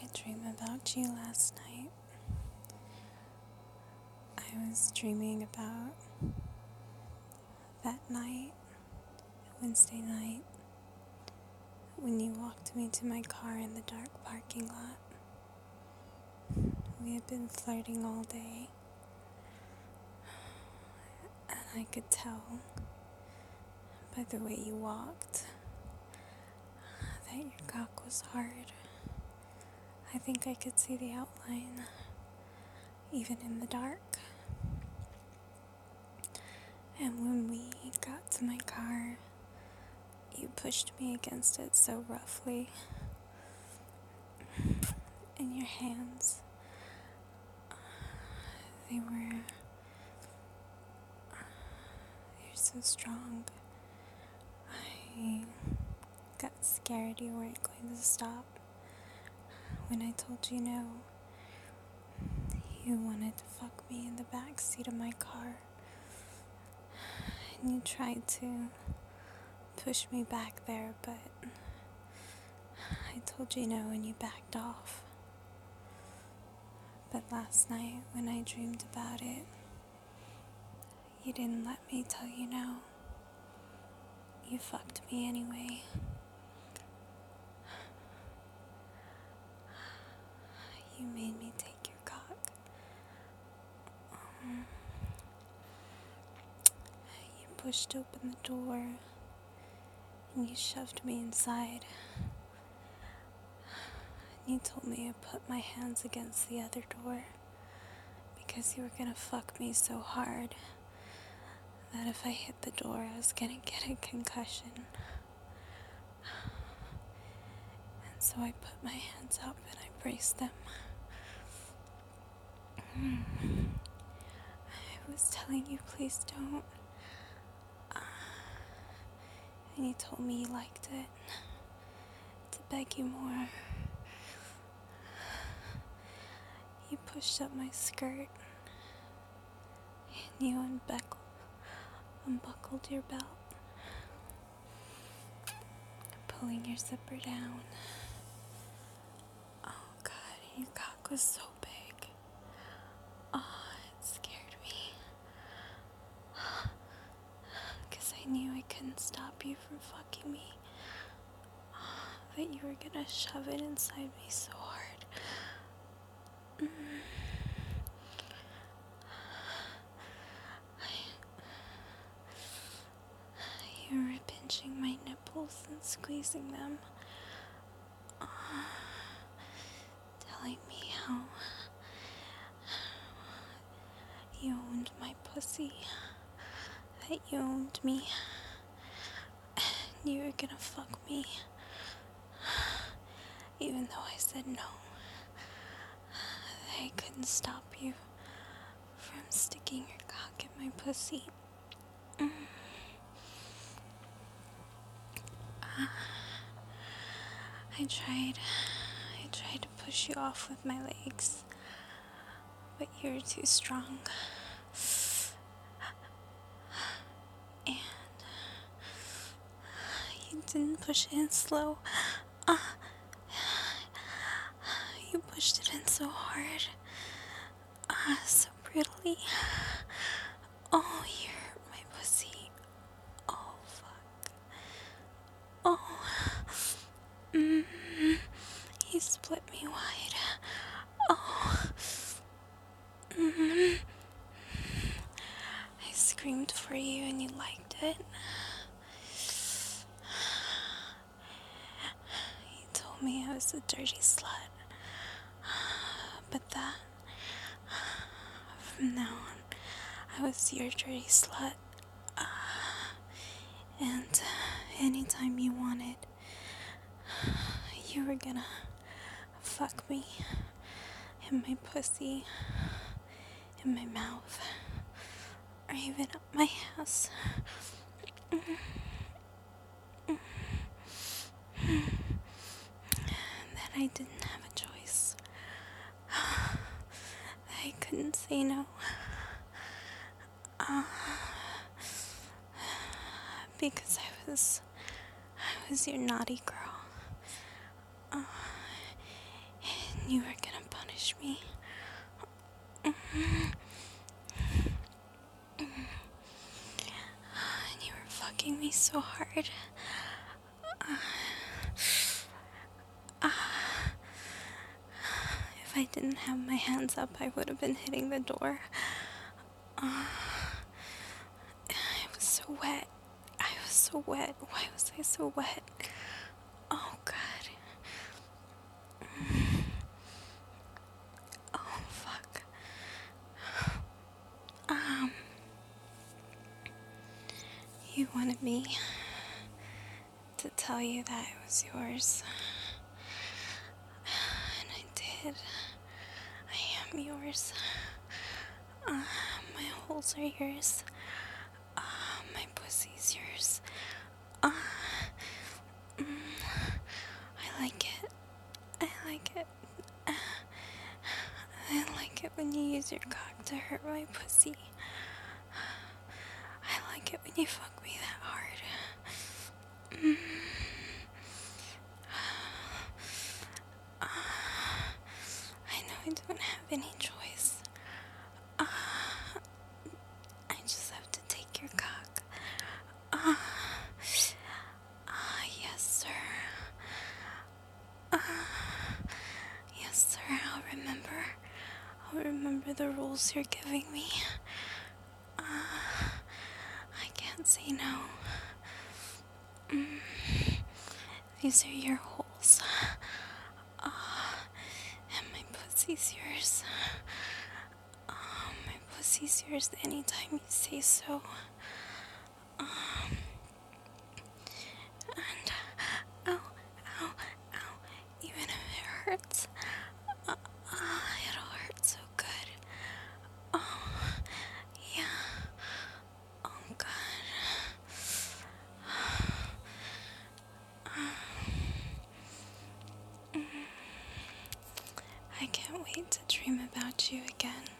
a dream about you last night. I was dreaming about that night, Wednesday night, when you walked me to my car in the dark parking lot. We had been flirting all day, and I could tell by the way you walked that your cock was hard. I think I could see the outline, even in the dark. And when we got to my car, you pushed me against it so roughly. And your hands, you're so strong. I got scared you weren't going to stop. When I told you no, you wanted to fuck me in the back seat of my car. And you tried to push me back there, but I told you no and you backed off. But last night, when I dreamed about it, you didn't let me tell you no. You fucked me anyway. You made me take your cock. You pushed open the door and you shoved me inside. You told me to put my hands against the other door because you were gonna fuck me so hard that if I hit the door, I was gonna get a concussion. And so I put my hands up and I braced them. I was telling you, please don't. And you told me you liked it. To beg you more. You pushed up my skirt. And you unbuckled your belt. Pulling your zipper down. Oh God, your cock was so big. Oh, it scared me. Because I knew I couldn't stop you from fucking me. That you were gonna shove it inside me so hard. You were pinching my nipples and squeezing them. Telling me how you owned my pussy. That you owned me. And you were gonna fuck me. Even though I said no. That I couldn't stop you from sticking your cock in my pussy. I tried to push you off with my legs, but you were too strong. And you didn't push it in slow. You pushed it in so hard. So brutally. Oh, you hurt my pussy. Oh, fuck. Oh. You split me wide. Oh. I screamed for you and you liked it. You told me I was a dirty slut. But that, from now on, I was your dirty slut. And anytime you wanted, you were gonna fuck me in my pussy, in my mouth, or even up my ass. That I didn't have a choice. That I couldn't say no. Because I was your naughty girl. you were gonna punish me. And you were fucking me so hard. If I didn't have my hands up, I would have been hitting the door. It was so wet. I was so wet. Why was I so wet? Oh, God. Oh, fuck. You wanted me to tell you that it was yours. And I did. I am yours. My holes are yours. My pussy's yours. I like it. I like it. I like it when you use your cock to hurt my pussy. I like it when you fuck me that hard. I know I don't have any choice. I just have to take your cock. Yes, sir. Yes, sir, I'll remember the rules you're giving me. I can't say no. These are your holes. And my pussy's yours. My pussy's yours anytime you say so. And ow, ow, ow, even if it hurts, it'll hurt so good. Oh, yeah. Oh, God. I can't wait to dream about you again.